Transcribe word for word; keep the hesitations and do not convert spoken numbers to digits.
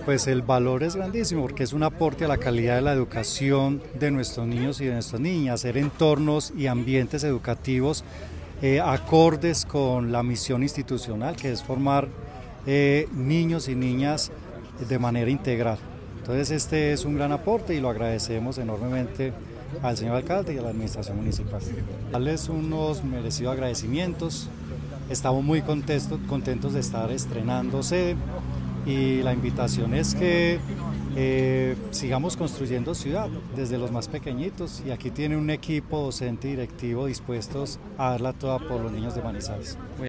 Pues el valor es grandísimo porque es un aporte a la calidad de la educación de nuestros niños y de nuestras niñas, hacer entornos y ambientes educativos eh, acordes con la misión institucional, que es formar eh, niños y niñas de manera integral. Entonces este es un gran aporte y lo agradecemos enormemente al señor alcalde y a la administración municipal. Darles unos merecidos agradecimientos, estamos muy contentos, contentos de estar estrenando sede y la invitación es que eh, sigamos construyendo ciudad desde los más pequeñitos y aquí tiene un equipo docente y directivo dispuestos a darla toda por los niños de Manizales.